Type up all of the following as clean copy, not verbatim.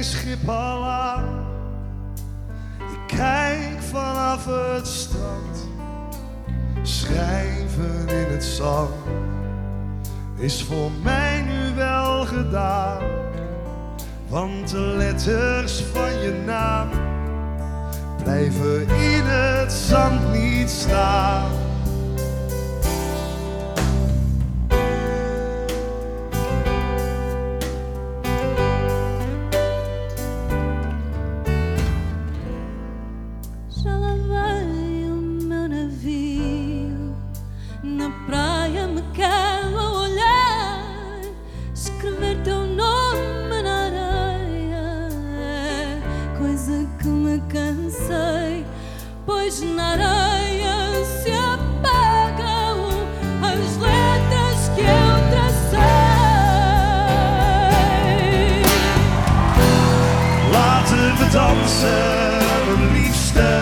mijn schip al aan. Ik kijk vanaf het strand. Schrijven in het zand is voor mij nu wel gedaan. Want de letters van je naam blijven in het zand niet staan. Já lá vai o meu navio, na praia me quero olhar, escrever teu nome na areia é coisa que me cansei, pois na areia se apagam as letras que eu tracei. Laten we dansen, mijn liefste,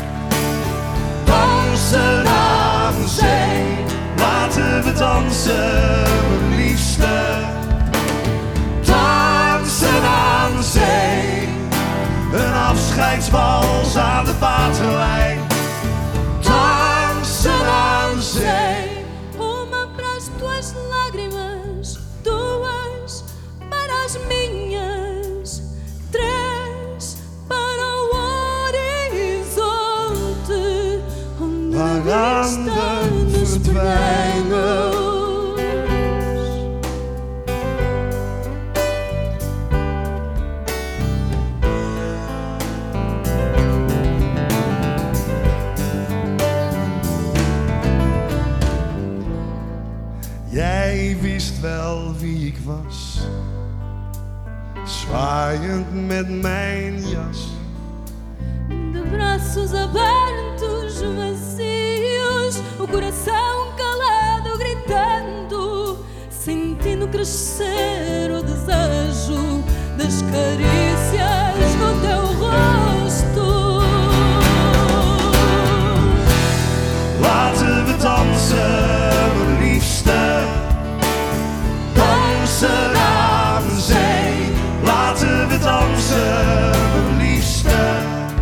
dansen aan zee. Laten we dansen, mijn liefste, dansen aan zee. Een afscheidswals aan de waterlijn, dansen aan zee. Uma para as tuas lágrimas, duas para as minhas, três para o horizonte, onde de vista nos perdemos. Jij wist wel wie ik was, zwaaiend met mijn jas. De braços abertos, vazios, o coração calado, gritando, sentindo crescer o desejo das carícias no teu rosto. Laten we dansen, mijn liefste, dansen aan zee. Laten we dansen, mijn liefste,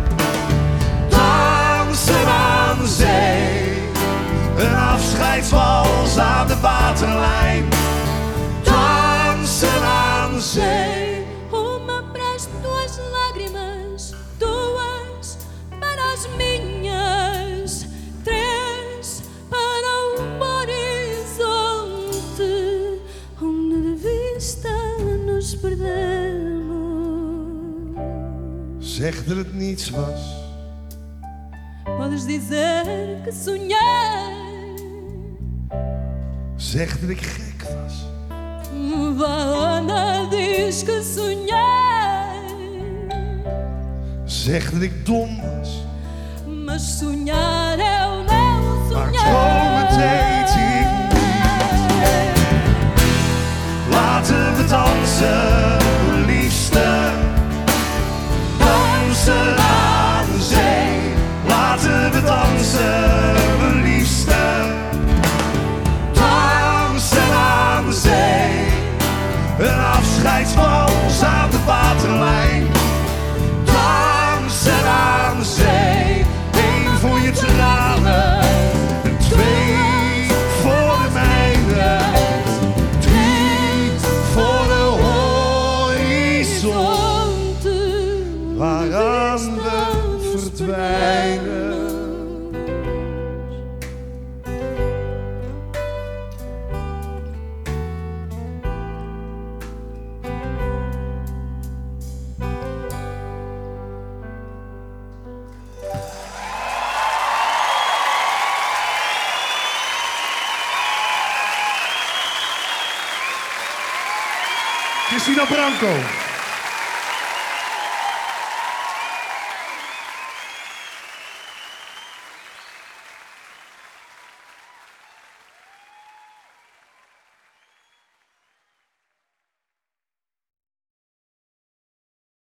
dansen aan zee. Een afscheidswals aan de waterlijn, dansen aan zee. Uma para as tuas lágrimas, duas para as minhas, três para o horizonte, onde de vista nos perdemos. Zeg dat het niets was, Podes dizer que sonhei, zeg dat ik gek was. Valana diz que sonhei, Zeg dat ik dom was, mas sonhar eu não maar sonhei. dromen deed ik niet. Laten we dansen, mijn liefste, dansen aan zee. Laten we dansen, mijn liefste, dansen aan zee. Een afscheidswals aan de waterlijn, dansen aan zee. Eén voor je tranen, en twee voor de mijne, drie voor de horizon, waaraan we verdwijnen. Cristina Branco.